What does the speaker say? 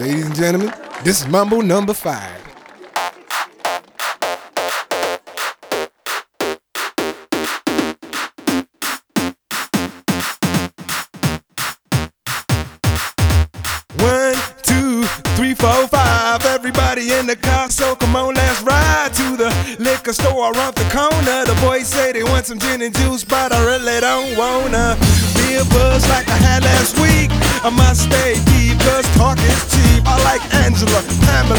Ladies and gentlemen, this is Mambo number 5. One, two, three, four, five. Everybody in the car, so come on, let's ride to the liquor store around the corner. The boys say they want some gin and juice, but I really don't wanna be a buzz like I had last week. I must stay deep, cause talk is cheap. I like Angela, Pamela,